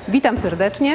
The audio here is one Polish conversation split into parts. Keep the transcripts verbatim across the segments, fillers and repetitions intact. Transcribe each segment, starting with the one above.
Witam serdecznie.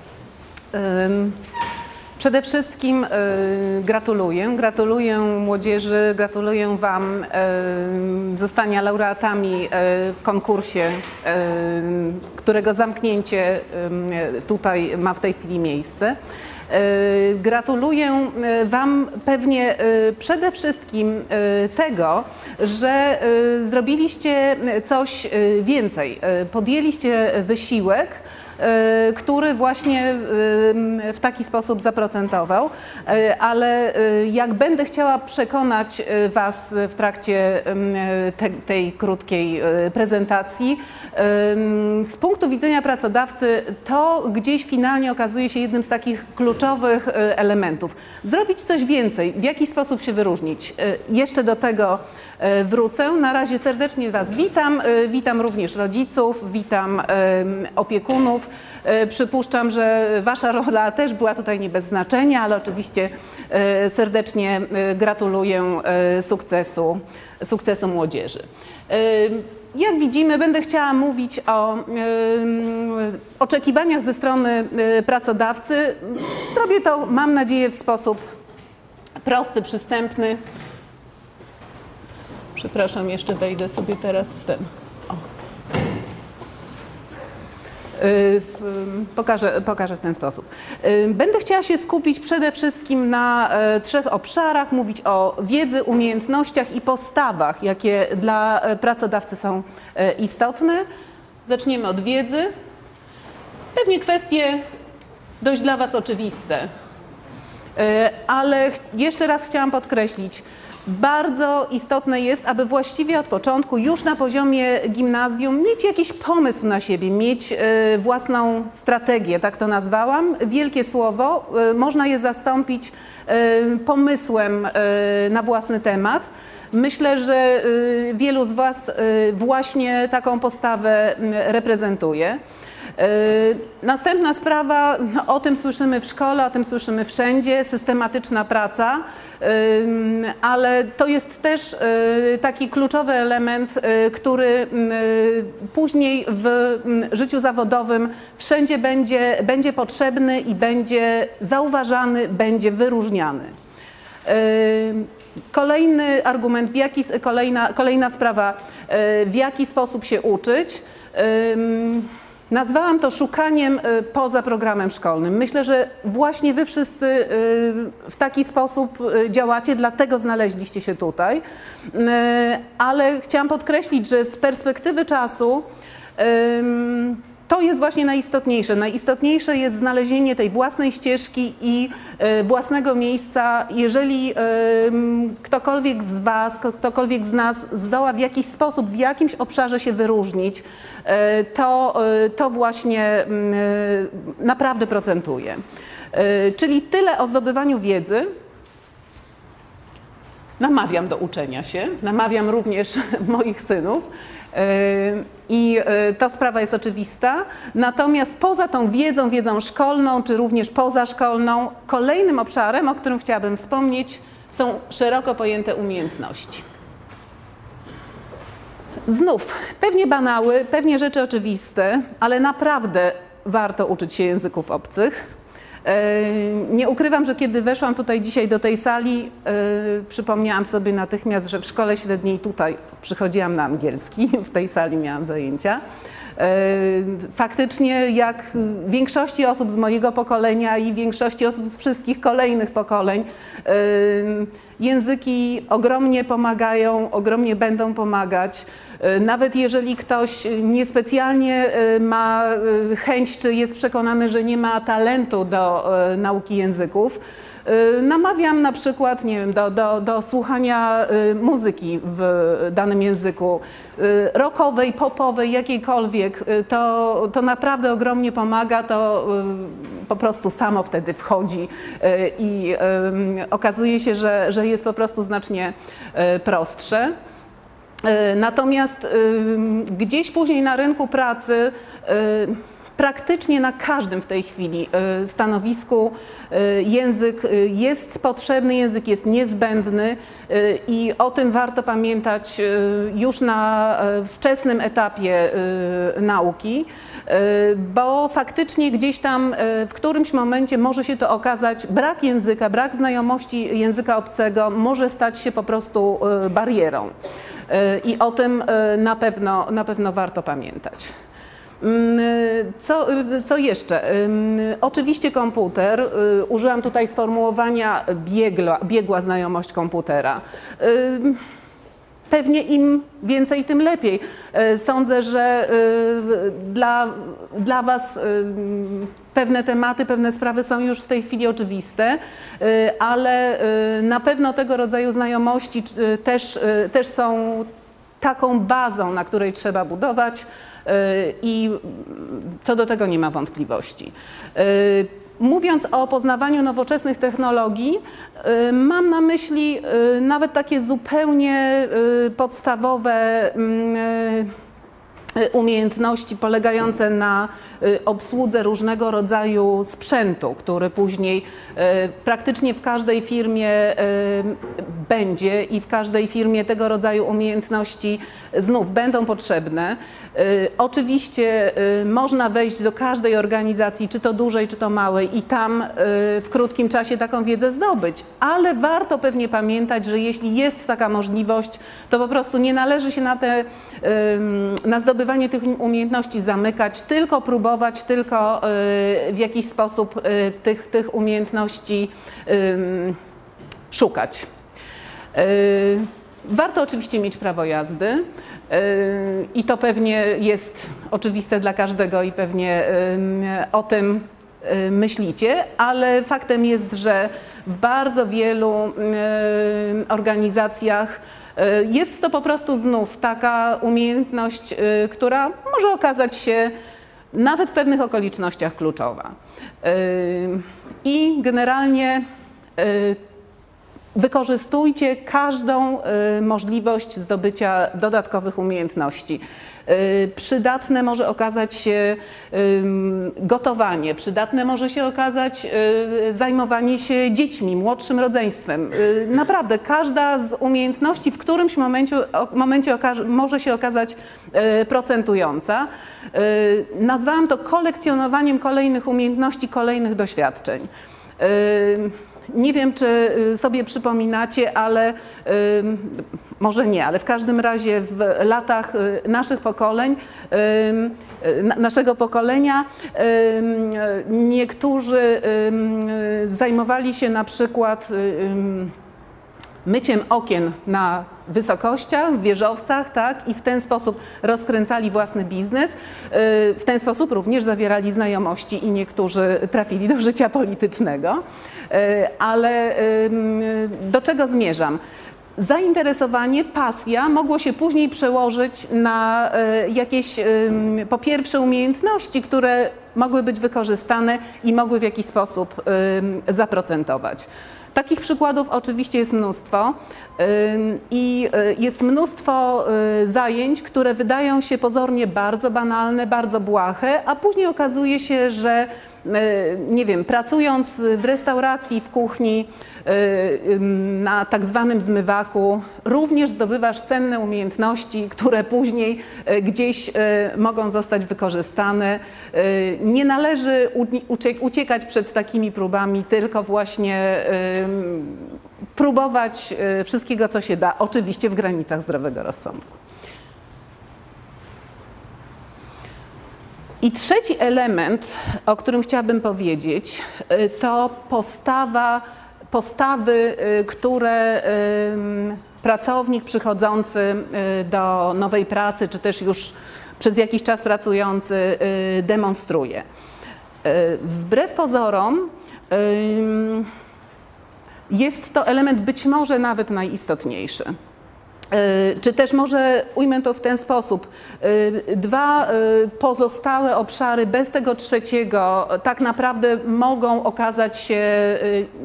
Przede wszystkim gratuluję. Gratuluję młodzieży, gratuluję Wam zostania laureatami w konkursie, którego zamknięcie tutaj ma w tej chwili miejsce. Gratuluję Wam pewnie przede wszystkim tego, że zrobiliście coś więcej. Podjęliście wysiłek, który właśnie w taki sposób zaprocentował, ale jak będę chciała przekonać Was w trakcie te, tej krótkiej prezentacji, z punktu widzenia pracodawcy to gdzieś finalnie okazuje się jednym z takich kluczowych elementów. Zrobić coś więcej, w jaki sposób się wyróżnić. Jeszcze do tego wrócę. Na razie serdecznie Was witam. Witam również rodziców, witam opiekunów. Przypuszczam, że Wasza rola też była tutaj nie bez znaczenia, ale oczywiście serdecznie gratuluję sukcesu, sukcesu młodzieży. Jak widzimy, będę chciała mówić o oczekiwaniach ze strony pracodawcy. Zrobię to, mam nadzieję, w sposób prosty, przystępny. Przepraszam, jeszcze wejdę sobie teraz w ten. O. Pokażę, pokażę w ten sposób. Będę chciała się skupić przede wszystkim na trzech obszarach, mówić o wiedzy, umiejętnościach i postawach, jakie dla pracodawcy są istotne. Zaczniemy od wiedzy. Pewnie kwestie dość dla Was oczywiste, ale jeszcze raz chciałam podkreślić, bardzo istotne jest, aby właściwie od początku, już na poziomie gimnazjum, mieć jakiś pomysł na siebie, mieć własną strategię, tak to nazwałam. Wielkie słowo, można je zastąpić pomysłem na własny temat. Myślę, że wielu z Was właśnie taką postawę reprezentuje. Następna sprawa, no, o tym słyszymy w szkole, o tym słyszymy wszędzie, systematyczna praca, ale to jest też taki kluczowy element, który później w życiu zawodowym wszędzie będzie, będzie potrzebny i będzie zauważany, będzie wyróżniany. Kolejny argument, w jaki, kolejna, kolejna sprawa, w jaki sposób się uczyć. Nazwałam to szukaniem poza programem szkolnym. Myślę, że właśnie Wy wszyscy w taki sposób działacie, dlatego znaleźliście się tutaj. Ale chciałam podkreślić, że z perspektywy czasu to jest właśnie najistotniejsze. Najistotniejsze jest znalezienie tej własnej ścieżki i własnego miejsca. Jeżeli ktokolwiek z Was, ktokolwiek z nas zdoła w jakiś sposób, w jakimś obszarze się wyróżnić, to, to właśnie naprawdę procentuje. Czyli tyle o zdobywaniu wiedzy. Namawiam do uczenia się, namawiam również moich synów. I ta sprawa jest oczywista. Natomiast poza tą wiedzą, wiedzą szkolną, czy również pozaszkolną, kolejnym obszarem, o którym chciałabym wspomnieć, są szeroko pojęte umiejętności. Znów, pewnie banały, pewnie rzeczy oczywiste, ale naprawdę warto uczyć się języków obcych. Nie ukrywam, że kiedy weszłam tutaj dzisiaj do tej sali, yy, przypomniałam sobie natychmiast, że w szkole średniej tutaj przychodziłam na angielski, w tej sali miałam zajęcia. Yy, faktycznie jak większości osób z mojego pokolenia i większości osób z wszystkich kolejnych pokoleń, yy, języki ogromnie pomagają, ogromnie będą pomagać. Nawet jeżeli ktoś niespecjalnie ma chęć, czy jest przekonany, że nie ma talentu do nauki języków, namawiam na przykład, nie wiem, do, do, do słuchania muzyki w danym języku, rockowej, popowej, jakiejkolwiek. To, to naprawdę ogromnie pomaga, to po prostu samo wtedy wchodzi i okazuje się, że, że jest po prostu znacznie prostsze. Natomiast gdzieś później na rynku pracy praktycznie na każdym w tej chwili stanowisku język jest potrzebny, język jest niezbędny i o tym warto pamiętać już na wczesnym etapie nauki, bo faktycznie gdzieś tam w którymś momencie może się to okazać, brak języka, brak znajomości języka obcego może stać się po prostu barierą. I o tym na pewno, na pewno warto pamiętać. Co, co jeszcze? Oczywiście komputer. Użyłam tutaj sformułowania biegła, biegła znajomość komputera. Pewnie im więcej, tym lepiej. Sądzę, że dla, dla Was pewne tematy, pewne sprawy są już w tej chwili oczywiste, ale na pewno tego rodzaju znajomości też, też są taką bazą, na której trzeba budować i co do tego nie ma wątpliwości. Mówiąc o poznawaniu nowoczesnych technologii, mam na myśli nawet takie zupełnie podstawowe umiejętności polegające na obsłudze różnego rodzaju sprzętu, który później praktycznie w każdej firmie będzie i w każdej firmie tego rodzaju umiejętności znów będą potrzebne. Oczywiście można wejść do każdej organizacji, czy to dużej, czy to małej, i tam w krótkim czasie taką wiedzę zdobyć, ale warto pewnie pamiętać, że jeśli jest taka możliwość, to po prostu nie należy się na, te, na zdobywanie tych umiejętności zamykać, tylko próbować, tylko w jakiś sposób tych, tych umiejętności szukać. Warto oczywiście mieć prawo jazdy i to pewnie jest oczywiste dla każdego i pewnie o tym myślicie, ale faktem jest, że w bardzo wielu organizacjach jest to po prostu znów taka umiejętność, która może okazać się nawet w pewnych okolicznościach kluczowa. I generalnie wykorzystujcie każdą możliwość zdobycia dodatkowych umiejętności. Przydatne może okazać się gotowanie, przydatne może się okazać zajmowanie się dziećmi, młodszym rodzeństwem. Naprawdę każda z umiejętności w którymś momencie, momencie okaże, może się okazać procentująca. Nazwałam to kolekcjonowaniem kolejnych umiejętności, kolejnych doświadczeń. Nie wiem, czy sobie przypominacie, ale może nie, ale w każdym razie w latach naszych pokoleń, naszego pokolenia niektórzy zajmowali się na przykład myciem okien na wysokościach, w wieżowcach, tak, i w ten sposób rozkręcali własny biznes. W ten sposób również zawierali znajomości i niektórzy trafili do życia politycznego. Ale do czego zmierzam? Zainteresowanie, pasja mogło się później przełożyć na jakieś po pierwsze umiejętności, które mogły być wykorzystane i mogły w jakiś sposób zaprocentować. Takich przykładów oczywiście jest mnóstwo i jest mnóstwo zajęć, które wydają się pozornie bardzo banalne, bardzo błahe, a później okazuje się, że nie wiem, pracując w restauracji, w kuchni, na tak zwanym zmywaku, również zdobywasz cenne umiejętności, które później gdzieś mogą zostać wykorzystane. Nie należy uciekać przed takimi próbami, tylko właśnie próbować wszystkiego, co się da, oczywiście w granicach zdrowego rozsądku. I trzeci element, o którym chciałabym powiedzieć, to postawa, postawy, które pracownik przychodzący do nowej pracy, czy też już przez jakiś czas pracujący demonstruje. Wbrew pozorom jest to element być może nawet najistotniejszy. Czy też może ujmę to w ten sposób, dwa pozostałe obszary bez tego trzeciego tak naprawdę mogą okazać się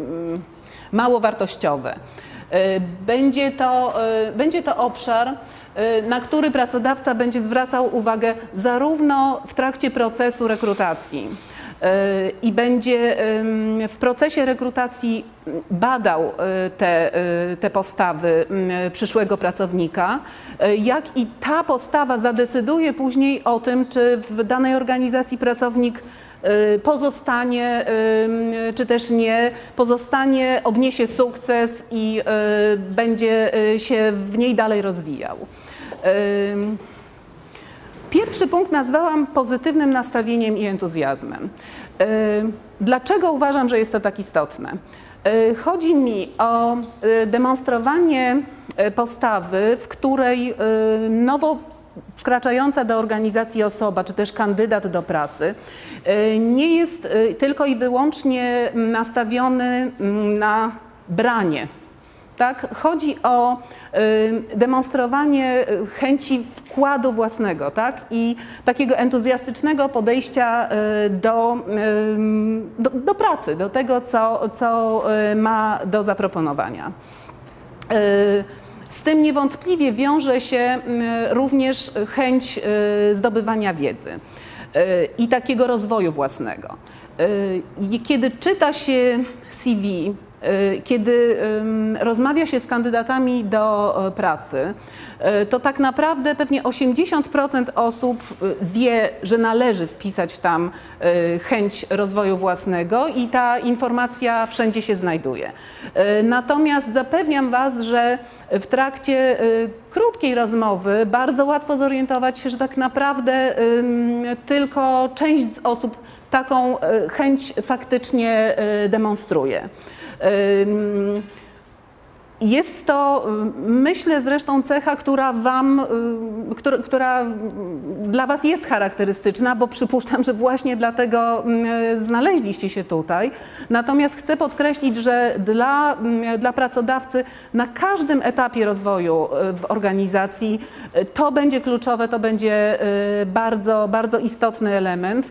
mało wartościowe. Będzie to, będzie to obszar, na który pracodawca będzie zwracał uwagę zarówno w trakcie procesu rekrutacji i będzie w procesie rekrutacji badał te, te postawy przyszłego pracownika, jak i ta postawa zadecyduje później o tym, czy w danej organizacji pracownik pozostanie, czy też nie, pozostanie, odniesie sukces i będzie się w niej dalej rozwijał. Pierwszy punkt nazwałam pozytywnym nastawieniem i entuzjazmem. Dlaczego uważam, że jest to tak istotne? Chodzi mi o demonstrowanie postawy, w której nowo wkraczająca do organizacji osoba, czy też kandydat do pracy nie jest tylko i wyłącznie nastawiony na branie. Tak? Chodzi o y, demonstrowanie chęci wkładu własnego, tak? I takiego entuzjastycznego podejścia y, do, y, do, do pracy, do tego, co, co y, ma do zaproponowania. Y, z tym niewątpliwie wiąże się y, również chęć y, zdobywania wiedzy y, i takiego rozwoju własnego. Y, kiedy czyta się C V, kiedy rozmawia się z kandydatami do pracy, to tak naprawdę pewnie osiemdziesiąt procent osób wie, że należy wpisać tam chęć rozwoju własnego i ta informacja wszędzie się znajduje. Natomiast zapewniam Was, że w trakcie krótkiej rozmowy bardzo łatwo zorientować się, że tak naprawdę tylko część z osób taką chęć faktycznie demonstruje. Jest to, myślę, zresztą cecha, która wam, która, która dla Was jest charakterystyczna, bo przypuszczam, że właśnie dlatego znaleźliście się tutaj. Natomiast chcę podkreślić, że dla, dla pracodawcy na każdym etapie rozwoju w organizacji to będzie kluczowe, to będzie bardzo, bardzo istotny element,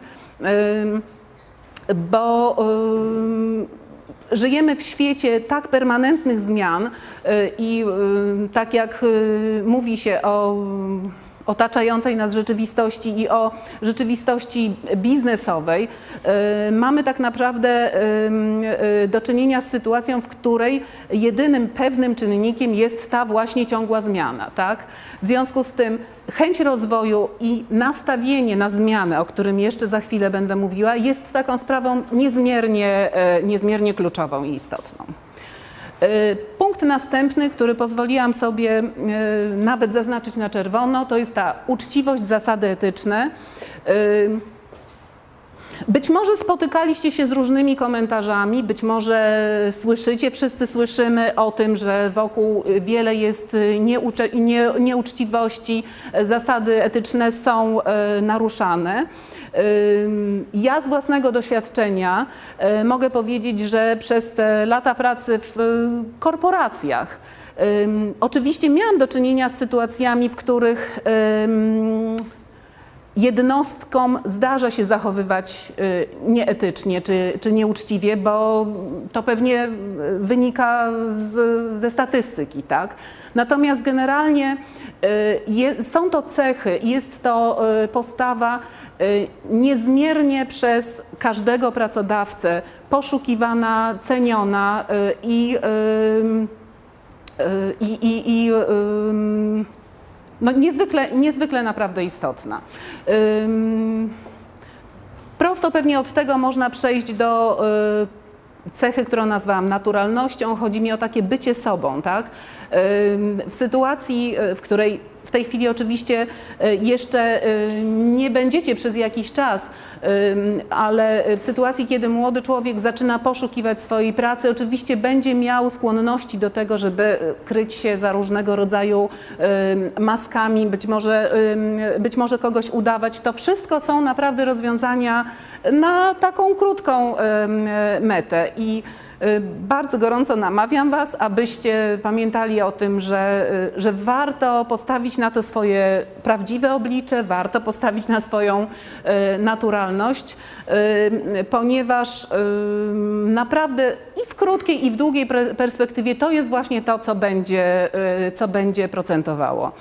bo żyjemy w świecie tak permanentnych zmian i tak jak mówi się o otaczającej nas rzeczywistości i o rzeczywistości biznesowej, mamy tak naprawdę do czynienia z sytuacją, w której jedynym pewnym czynnikiem jest ta właśnie ciągła zmiana, tak? W związku z tym chęć rozwoju i nastawienie na zmianę, o którym jeszcze za chwilę będę mówiła, jest taką sprawą niezmiernie, niezmiernie kluczową i istotną. Punkt następny, który pozwoliłam sobie nawet zaznaczyć na czerwono, to jest ta uczciwość, zasady etyczne. Być może spotykaliście się z różnymi komentarzami, być może słyszycie, wszyscy słyszymy o tym, że wokół wiele jest nieucze, nie, nieuczciwości, zasady etyczne są naruszane. Ja z własnego doświadczenia mogę powiedzieć, że przez te lata pracy w korporacjach oczywiście miałam do czynienia z sytuacjami, w których jednostkom zdarza się zachowywać nieetycznie czy, czy nieuczciwie, bo to pewnie wynika z, ze statystyki, tak? Natomiast generalnie je, są to cechy, jest to postawa niezmiernie przez każdego pracodawcę poszukiwana, ceniona i, i, i, i no niezwykle, niezwykle naprawdę istotna. Prosto pewnie od tego można przejść do cechy, którą nazwałam naturalnością. Chodzi mi o takie bycie sobą, tak? W sytuacji, w której w tej chwili oczywiście jeszcze nie będziecie przez jakiś czas, ale w sytuacji, kiedy młody człowiek zaczyna poszukiwać swojej pracy, oczywiście będzie miał skłonności do tego, żeby kryć się za różnego rodzaju maskami, być może, być może kogoś udawać. To wszystko są naprawdę rozwiązania na taką krótką metę. I Bardzo gorąco namawiam Was, abyście pamiętali o tym, że, że warto postawić na to swoje prawdziwe oblicze, warto postawić na swoją naturalność, ponieważ naprawdę i w krótkiej, i w długiej perspektywie to jest właśnie to, co będzie, co będzie procentowało.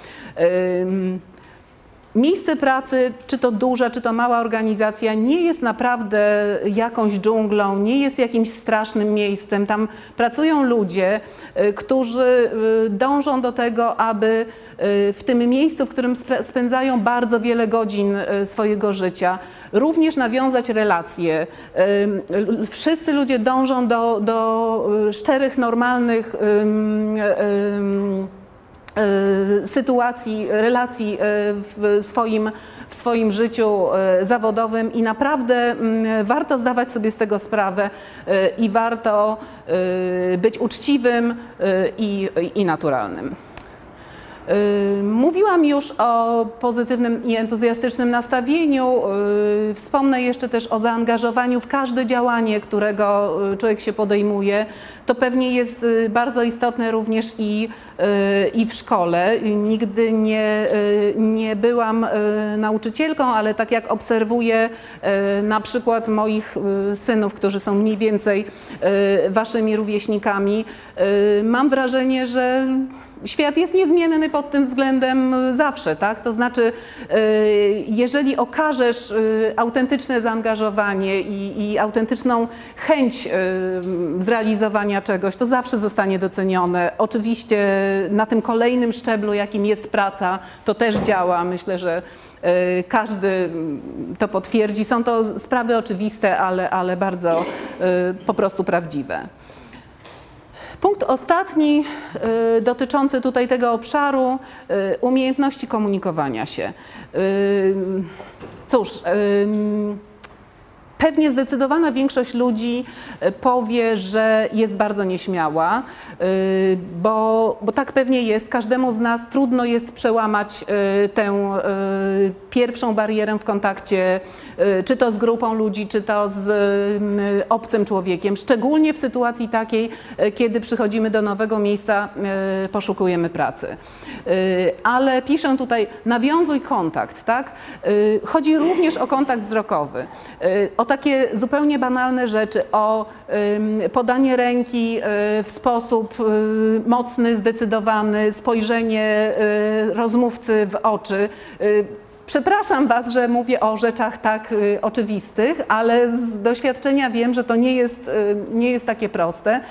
Miejsce pracy, czy to duża, czy to mała organizacja, nie jest naprawdę jakąś dżunglą, nie jest jakimś strasznym miejscem. Tam pracują ludzie, którzy dążą do tego, aby w tym miejscu, w którym spędzają bardzo wiele godzin swojego życia, również nawiązać relacje. Wszyscy ludzie dążą do, do szczerych, normalnych sytuacji, relacji w swoim, w swoim życiu zawodowym i naprawdę warto zdawać sobie z tego sprawę i warto być uczciwym i, i naturalnym. Mówiłam już o pozytywnym i entuzjastycznym nastawieniu. Wspomnę jeszcze też o zaangażowaniu w każde działanie, którego człowiek się podejmuje. To pewnie jest bardzo istotne również i, i w szkole. Nigdy nie, nie byłam nauczycielką, ale tak jak obserwuję na przykład moich synów, którzy są mniej więcej waszymi rówieśnikami, mam wrażenie, że świat jest niezmienny pod tym względem zawsze, tak? To znaczy, jeżeli okażesz autentyczne zaangażowanie i, i autentyczną chęć zrealizowania czegoś, to zawsze zostanie docenione. Oczywiście na tym kolejnym szczeblu, jakim jest praca, to też działa. Myślę, że każdy to potwierdzi. Są to sprawy oczywiste, ale, ale bardzo po prostu prawdziwe. Punkt ostatni, y, dotyczący tutaj tego obszaru, y, umiejętności komunikowania się. Y, cóż, y, pewnie zdecydowana większość ludzi powie, że jest bardzo nieśmiała, bo, bo tak pewnie jest. Każdemu z nas trudno jest przełamać tę pierwszą barierę w kontakcie, czy to z grupą ludzi, czy to z obcym człowiekiem. Szczególnie w sytuacji takiej, kiedy przychodzimy do nowego miejsca, poszukujemy pracy. Ale piszę tutaj, nawiązuj kontakt, tak? Chodzi również o kontakt wzrokowy, o takie zupełnie banalne rzeczy, o podanie ręki w sposób mocny, zdecydowany, spojrzenie rozmówcy w oczy. Przepraszam Was, że mówię o rzeczach tak oczywistych, ale z doświadczenia wiem, że to nie jest, nie jest takie proste.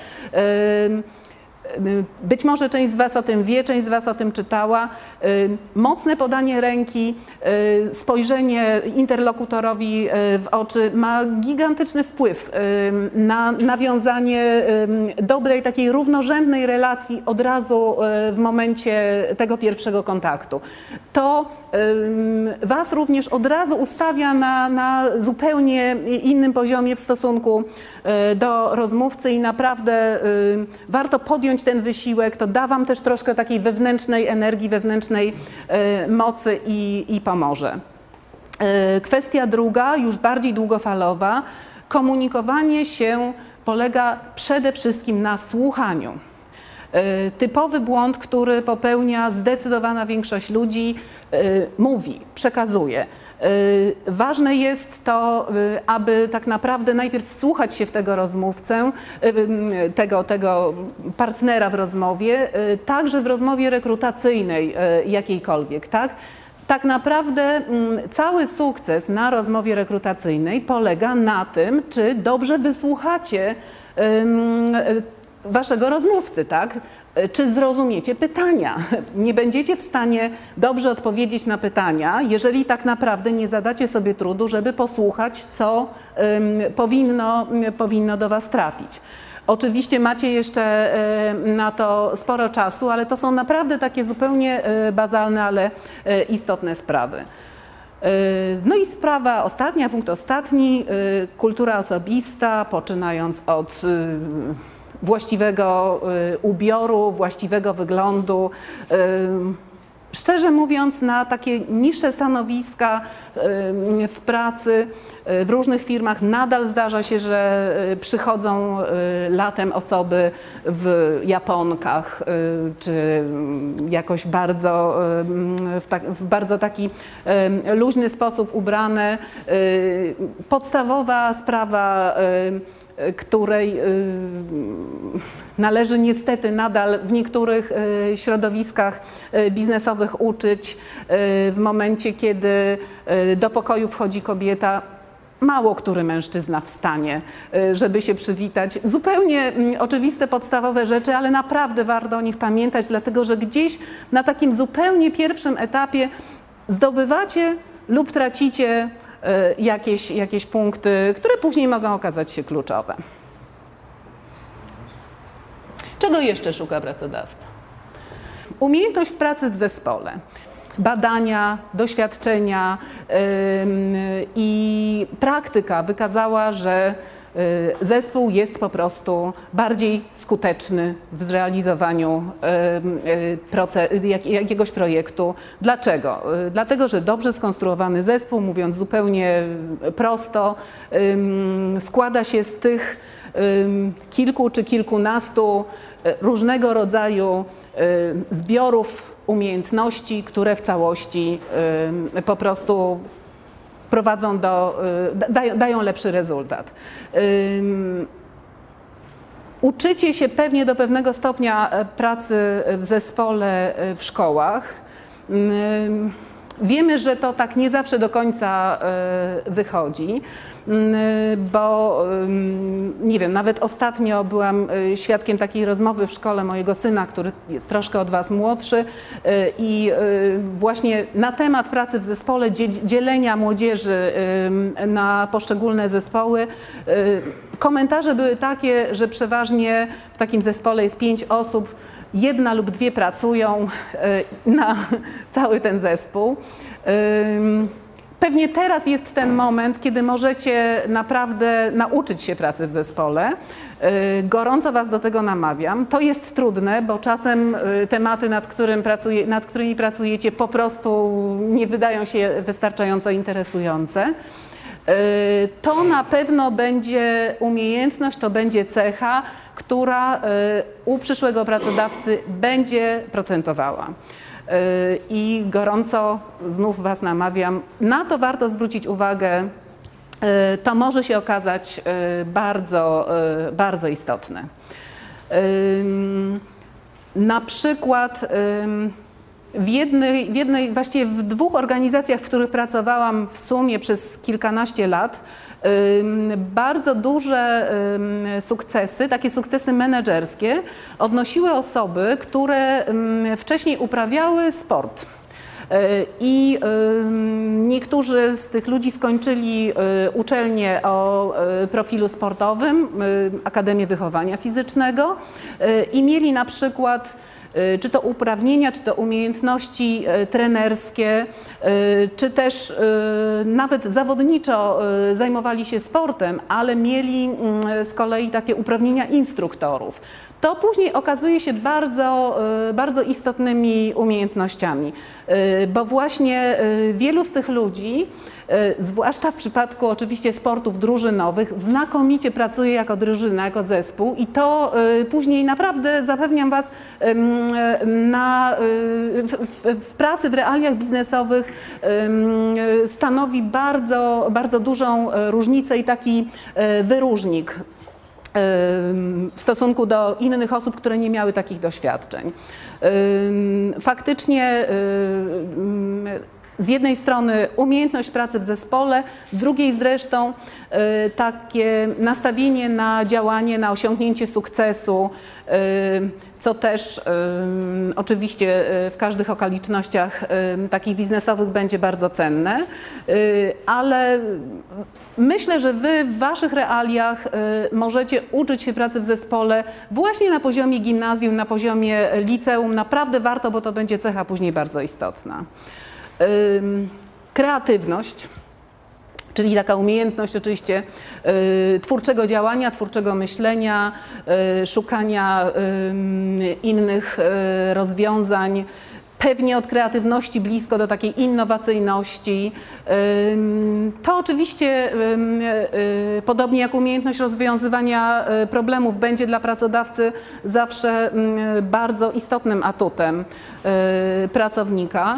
Być może część z Was o tym wie, część z Was o tym czytała. Mocne podanie ręki, spojrzenie interlokutorowi w oczy ma gigantyczny wpływ na nawiązanie dobrej, takiej równorzędnej relacji od razu w momencie tego pierwszego kontaktu. To Was również od razu ustawia na, na zupełnie innym poziomie w stosunku do rozmówcy i naprawdę warto podjąć ten wysiłek. To da Wam też troszkę takiej wewnętrznej energii, wewnętrznej mocy i, i pomoże. Kwestia druga, już bardziej długofalowa. Komunikowanie się polega przede wszystkim na słuchaniu. Typowy błąd, który popełnia zdecydowana większość ludzi, mówi, przekazuje. Ważne jest to, aby tak naprawdę najpierw wsłuchać się w tego rozmówcę, tego, tego partnera w rozmowie, także w rozmowie rekrutacyjnej jakiejkolwiek, tak? Tak naprawdę cały sukces na rozmowie rekrutacyjnej polega na tym, czy dobrze wysłuchacie waszego rozmówcy, tak? Czy zrozumiecie pytania? Nie będziecie w stanie dobrze odpowiedzieć na pytania, jeżeli tak naprawdę nie zadacie sobie trudu, żeby posłuchać, co um, powinno, powinno do Was trafić. Oczywiście macie jeszcze na to sporo czasu, ale to są naprawdę takie zupełnie bazalne, ale istotne sprawy. No i sprawa ostatnia, punkt ostatni, kultura osobista, poczynając od właściwego ubioru, właściwego wyglądu, Szczerze mówiąc, na takie niższe stanowiska w pracy w różnych firmach nadal zdarza się, że przychodzą latem osoby w japonkach, czy jakoś bardzo, w, tak, w bardzo taki luźny sposób ubrane. Podstawowa sprawa, której należy niestety nadal w niektórych środowiskach biznesowych uczyć. W momencie, kiedy do pokoju wchodzi kobieta, mało który mężczyzna wstanie, żeby się przywitać. Zupełnie oczywiste, podstawowe rzeczy, ale naprawdę warto o nich pamiętać, dlatego że gdzieś na takim zupełnie pierwszym etapie zdobywacie lub tracicie jakieś, jakieś punkty, które później mogą okazać się kluczowe. Czego jeszcze szuka pracodawca? Umiejętność w pracy w zespole. Badania, doświadczenia yy, i praktyka wykazała, że yy, zespół jest po prostu bardziej skuteczny w zrealizowaniu yy, proces, jak, jakiegoś projektu. Dlaczego? Yy, dlatego, że dobrze skonstruowany zespół, mówiąc zupełnie prosto, yy, składa się z tych yy, kilku czy kilkunastu yy, różnego rodzaju yy, zbiorów umiejętności, które w całości y, po prostu prowadzą do, y, dają, dają lepszy rezultat. Y, uczycie się pewnie do pewnego stopnia pracy w zespole w szkołach. Y, wiemy, że to tak nie zawsze do końca y, wychodzi, y, bo y, nie wiem, nawet ostatnio byłam świadkiem takiej rozmowy w szkole mojego syna, który jest troszkę od Was młodszy y, i y, właśnie na temat pracy w zespole, dzielenia młodzieży y, na poszczególne zespoły. Y, komentarze były takie, że przeważnie w takim zespole jest pięć osób, jedna lub dwie pracują na cały ten zespół. Pewnie teraz jest ten moment, kiedy możecie naprawdę nauczyć się pracy w zespole. Gorąco Was do tego namawiam. To jest trudne, bo czasem tematy, nad, którym pracuje, nad którymi pracujecie, po prostu nie wydają się wystarczająco interesujące. To na pewno będzie umiejętność, to będzie cecha, która u przyszłego pracodawcy będzie procentowała. I gorąco znów Was namawiam, na to warto zwrócić uwagę. To może się okazać bardzo, bardzo istotne. Na przykład w jednej, w jednej, właściwie w dwóch organizacjach, w których pracowałam w sumie przez kilkanaście lat, bardzo duże sukcesy, takie sukcesy menedżerskie odnosiły osoby, które wcześniej uprawiały sport. I niektórzy z tych ludzi skończyli uczelnię o profilu sportowym, Akademię Wychowania Fizycznego i mieli na przykład czy to uprawnienia, czy to umiejętności trenerskie, czy też nawet zawodniczo zajmowali się sportem, ale mieli z kolei takie uprawnienia instruktorów. To później okazuje się bardzo, bardzo istotnymi umiejętnościami, bo właśnie wielu z tych ludzi, zwłaszcza w przypadku oczywiście sportów drużynowych, znakomicie pracuje jako drużyna, jako zespół i to później naprawdę, zapewniam Was, na, w, w pracy, w realiach biznesowych stanowi bardzo, bardzo dużą różnicę i taki wyróżnik w stosunku do innych osób, które nie miały takich doświadczeń. Faktycznie z jednej strony umiejętność pracy w zespole, z drugiej zresztą takie nastawienie na działanie, na osiągnięcie sukcesu, co też oczywiście w każdych okolicznościach takich biznesowych będzie bardzo cenne, ale myślę, że Wy w Waszych realiach możecie uczyć się pracy w zespole właśnie na poziomie gimnazjum, na poziomie liceum. Naprawdę warto, bo to będzie cecha później bardzo istotna. Kreatywność, czyli taka umiejętność oczywiście twórczego działania, twórczego myślenia, szukania innych rozwiązań. pewnie od kreatywności blisko do takiej innowacyjności. To oczywiście, podobnie jak umiejętność rozwiązywania problemów, będzie dla pracodawcy zawsze bardzo istotnym atutem pracownika.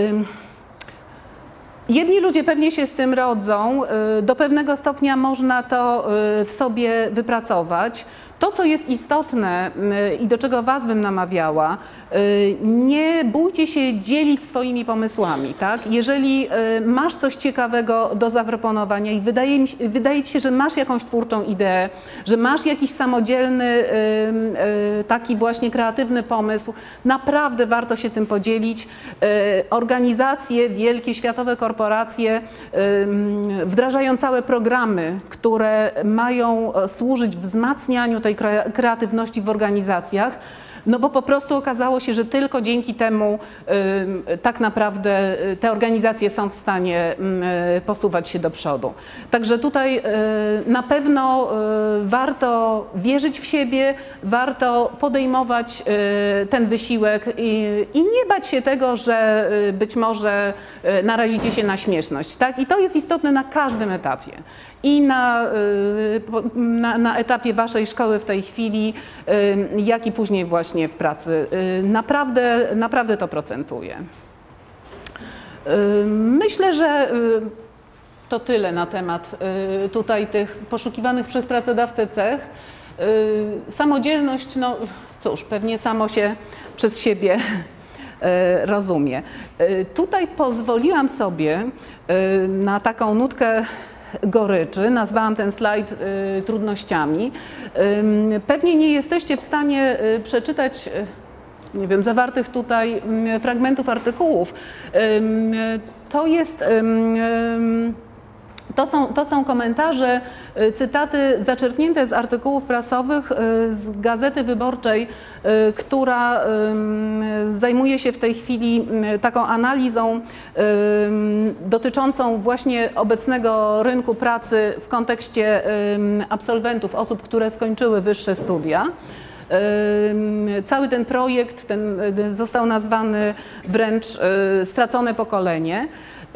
Jedni ludzie pewnie się z tym rodzą, do pewnego stopnia można to w sobie wypracować. To, co jest istotne i do czego Was bym namawiała, nie bójcie się dzielić swoimi pomysłami, tak? Jeżeli masz coś ciekawego do zaproponowania i wydaje, mi się, wydaje Ci się, że masz jakąś twórczą ideę, że masz jakiś samodzielny, taki właśnie kreatywny pomysł, naprawdę warto się tym podzielić. Organizacje, wielkie światowe korporacje wdrażają całe programy, które mają służyć wzmacnianiu tej kreatywności w organizacjach, no bo po prostu okazało się, że tylko dzięki temu y, tak naprawdę te organizacje są w stanie y, posuwać się do przodu. Także tutaj y, na pewno y, warto wierzyć w siebie, warto podejmować y, ten wysiłek i, i nie bać się tego, że y, być może y, narazicie się na śmieszność, tak? I to jest istotne na każdym etapie. I na, na, na etapie Waszej szkoły w tej chwili, jak i później właśnie w pracy. Naprawdę, naprawdę to procentuje. Myślę, że to tyle na temat tutaj tych poszukiwanych przez pracodawcę cech. Samodzielność, no cóż, pewnie samo się przez siebie rozumie. Tutaj pozwoliłam sobie na taką nutkę goryczy, nazwałam ten slajd y, trudnościami. Y, pewnie nie jesteście w stanie y, przeczytać, y, nie wiem, zawartych tutaj y, fragmentów artykułów. Y, y, to jest... Y, y, To są, to są komentarze, cytaty zaczerpnięte z artykułów prasowych z Gazety Wyborczej, która zajmuje się w tej chwili taką analizą dotyczącą właśnie obecnego rynku pracy w kontekście absolwentów, osób, które skończyły wyższe studia. Cały ten projekt ten został nazwany wręcz stracone pokolenie.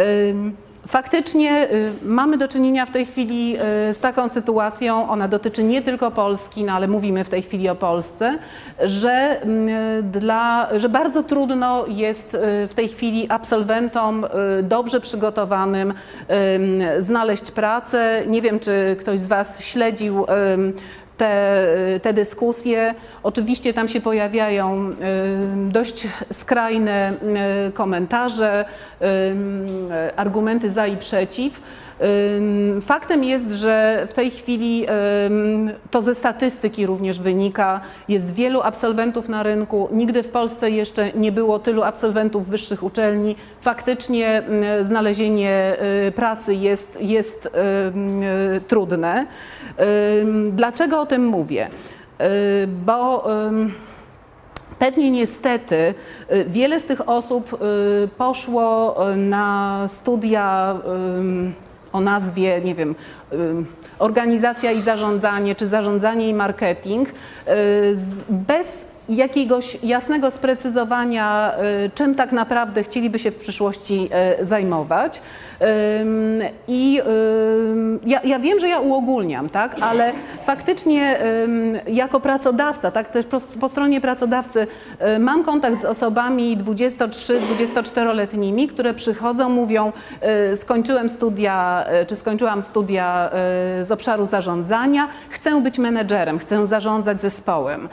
Faktycznie mamy do czynienia w tej chwili z taką sytuacją, ona dotyczy nie tylko Polski, no ale mówimy w tej chwili o Polsce, że, dla, że bardzo trudno jest w tej chwili absolwentom dobrze przygotowanym znaleźć pracę. Nie wiem, czy ktoś z Was śledził Te, te dyskusje. Oczywiście tam się pojawiają y, dość skrajne y, komentarze, y, y, argumenty za i przeciw. Y, faktem jest, że w tej chwili y, to ze statystyki również wynika, jest wielu absolwentów na rynku. Nigdy w Polsce jeszcze nie było tylu absolwentów wyższych uczelni. Faktycznie y, znalezienie y, pracy jest, jest y, y, trudne. Y, dlaczego o tym mówię? Y, bo y, pewnie niestety y, wiele z tych osób y, poszło na studia y, o nazwie, nie wiem, organizacja i zarządzanie, czy zarządzanie i marketing, bez jakiegoś jasnego sprecyzowania, czym tak naprawdę chcieliby się w przyszłości zajmować. I ja, ja wiem, że ja uogólniam, tak, ale faktycznie jako pracodawca, tak, też po, po stronie pracodawcy mam kontakt z osobami dwudziesto trzy dwudziestoczteroletnimi, które przychodzą, mówią, skończyłem studia, czy skończyłam studia z obszaru zarządzania, chcę być menedżerem, chcę zarządzać zespołem.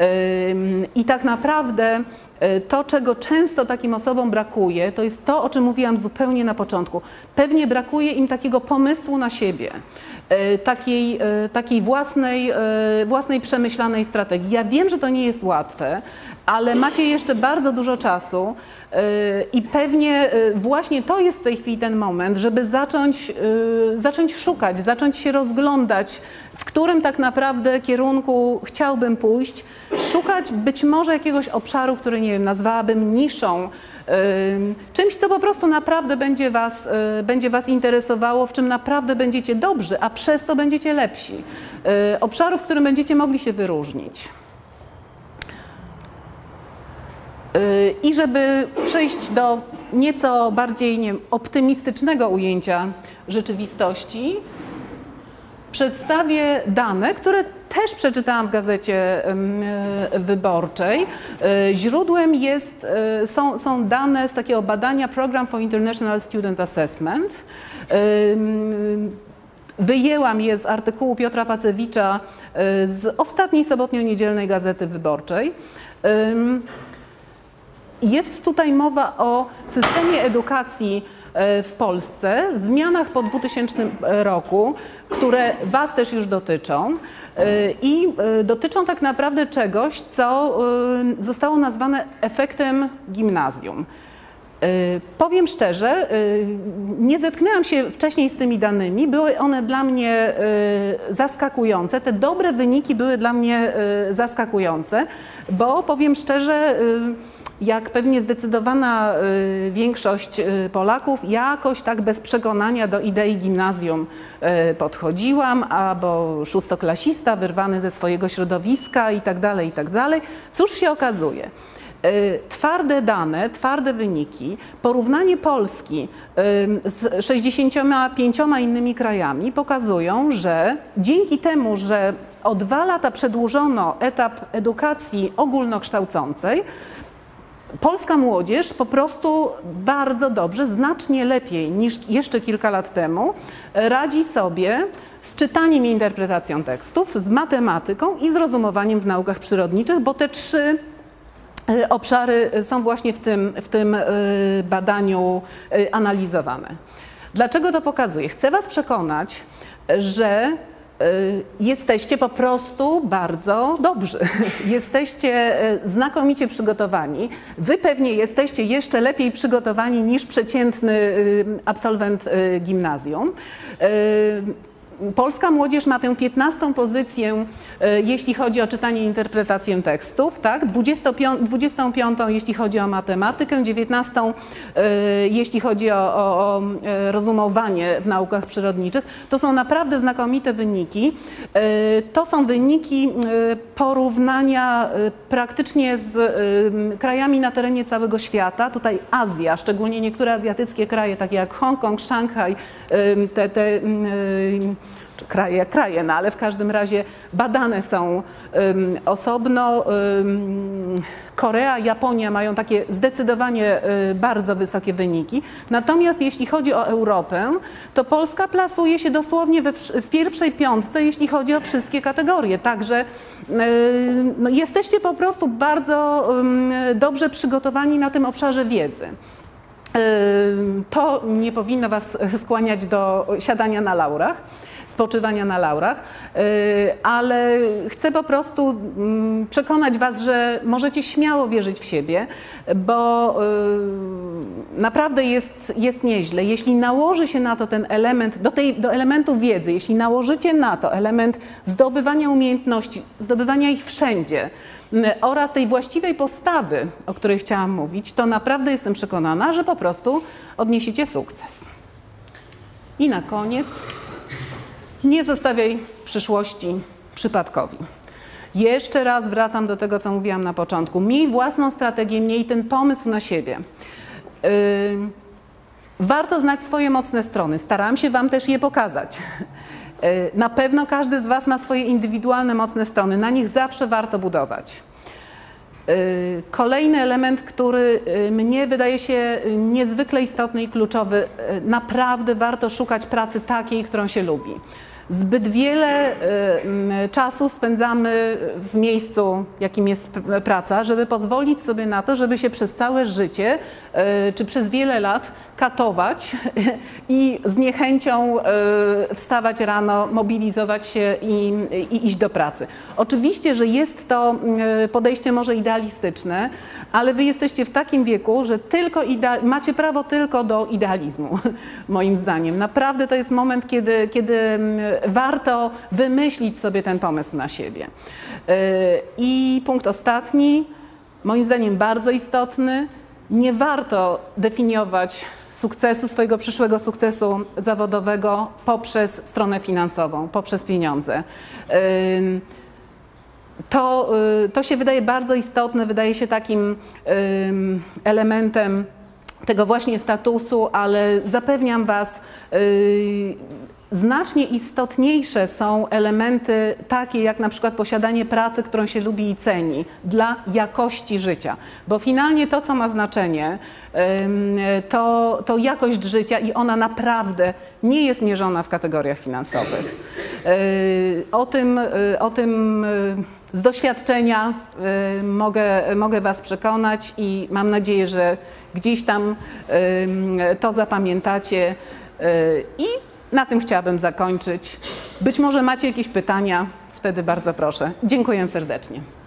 I tak naprawdę to, czego często takim osobom brakuje, to jest to, o czym mówiłam zupełnie na początku. Pewnie brakuje im takiego pomysłu na siebie, takiej, takiej własnej, własnej przemyślanej strategii. Ja wiem, że to nie jest łatwe, ale macie jeszcze bardzo dużo czasu i pewnie właśnie to jest w tej chwili ten moment, żeby zacząć, zacząć szukać, zacząć się rozglądać, w którym tak naprawdę kierunku chciałbym pójść, szukać być może jakiegoś obszaru, który, nie wiem, nazwałabym niszą, czymś, co po prostu naprawdę będzie was, będzie was interesowało, w czym naprawdę będziecie dobrzy, a przez to będziecie lepsi. Obszaru, w którym będziecie mogli się wyróżnić. I żeby przejść do nieco bardziej nie wiem, optymistycznego ujęcia rzeczywistości, przedstawię dane, które też przeczytałam w Gazecie Wyborczej. Źródłem jest, są, są dane z takiego badania Program for International Student Assessment. Wyjęłam je z artykułu Piotra Pacewicza z ostatniej sobotnio-niedzielnej Gazety Wyborczej. Jest tutaj mowa o systemie edukacji w Polsce, zmianach po dwutysięcznym roku, które Was też już dotyczą i dotyczą tak naprawdę czegoś, co zostało nazwane efektem gimnazjum. Powiem szczerze, nie zetknęłam się wcześniej z tymi danymi, były one dla mnie zaskakujące, te dobre wyniki były dla mnie zaskakujące, bo powiem szczerze, jak pewnie zdecydowana większość Polaków, jakoś tak bez przekonania do idei gimnazjum podchodziłam, albo szóstoklasista wyrwany ze swojego środowiska i tak dalej, i tak dalej. Cóż się okazuje? Twarde dane, twarde wyniki, porównanie Polski z sześćdziesięcioma pięcioma innymi krajami pokazują, że dzięki temu, że o dwa lata przedłużono etap edukacji ogólnokształcącej, polska młodzież po prostu bardzo dobrze, znacznie lepiej niż jeszcze kilka lat temu radzi sobie z czytaniem i interpretacją tekstów, z matematyką i z rozumowaniem w naukach przyrodniczych, bo te trzy obszary są właśnie w tym, w tym badaniu analizowane. Dlaczego to pokazuję? Chcę Was przekonać, że jesteście po prostu bardzo dobrzy. Jesteście znakomicie przygotowani. Wy pewnie jesteście jeszcze lepiej przygotowani niż przeciętny absolwent gimnazjum. Polska młodzież ma tę piętnastą pozycję, jeśli chodzi o czytanie i interpretację tekstów, tak? dwudziestą piątą jeśli chodzi o matematykę, dziewiętnastą jeśli chodzi o, o, o rozumowanie w naukach przyrodniczych. To są naprawdę znakomite wyniki. To są wyniki porównania praktycznie z krajami na terenie całego świata. Tutaj Azja, szczególnie niektóre azjatyckie kraje, takie jak Hongkong, Szanghaj, te, te kraje, kraje, no ale w każdym razie badane są um, osobno. Um, Korea, Japonia mają takie zdecydowanie y, bardzo wysokie wyniki. Natomiast jeśli chodzi o Europę, to Polska plasuje się dosłownie we, w pierwszej piątce, jeśli chodzi o wszystkie kategorie. Także y, no, jesteście po prostu bardzo y, dobrze przygotowani na tym obszarze wiedzy. To nie powinno Was skłaniać do siadania na laurach, spoczywania na laurach, ale chcę po prostu przekonać Was, że możecie śmiało wierzyć w siebie, bo naprawdę jest, jest nieźle. Jeśli nałoży się na to ten element, do, tej, do elementu wiedzy, jeśli nałożycie na to element zdobywania umiejętności, zdobywania ich wszędzie, oraz tej właściwej postawy, o której chciałam mówić, to naprawdę jestem przekonana, że po prostu odniesiecie sukces. I na koniec, nie zostawiaj przyszłości przypadkowi. Jeszcze raz wracam do tego, co mówiłam na początku. Miej własną strategię, miej ten pomysł na siebie. Yy, warto znać swoje mocne strony. Starałam się Wam też je pokazać. Na pewno każdy z Was ma swoje indywidualne mocne strony, na nich zawsze warto budować. Kolejny element, który mnie wydaje się niezwykle istotny i kluczowy, naprawdę warto szukać pracy takiej, którą się lubi. Zbyt wiele czasu spędzamy w miejscu, jakim jest praca, żeby pozwolić sobie na to, żeby się przez całe życie czy przez wiele lat katować i z niechęcią wstawać rano, mobilizować się i, i iść do pracy. Oczywiście, że jest to podejście może idealistyczne, ale Wy jesteście w takim wieku, że tylko idea- macie prawo tylko do idealizmu, moim zdaniem. Naprawdę to jest moment, kiedy, kiedy warto wymyślić sobie ten pomysł na siebie. I punkt ostatni, moim zdaniem bardzo istotny, nie warto definiować sukcesu, swojego przyszłego sukcesu zawodowego poprzez stronę finansową, poprzez pieniądze. to, to się wydaje bardzo istotne, wydaje się takim elementem tego właśnie statusu, ale zapewniam Was, znacznie istotniejsze są elementy takie jak na przykład posiadanie pracy, którą się lubi i ceni dla jakości życia, bo finalnie to, co ma znaczenie, to, to jakość życia i ona naprawdę nie jest mierzona w kategoriach finansowych. O tym, o tym z doświadczenia mogę, mogę Was przekonać i mam nadzieję, że gdzieś tam to zapamiętacie i na tym chciałabym zakończyć. Być może macie jakieś pytania, wtedy bardzo proszę. Dziękuję serdecznie.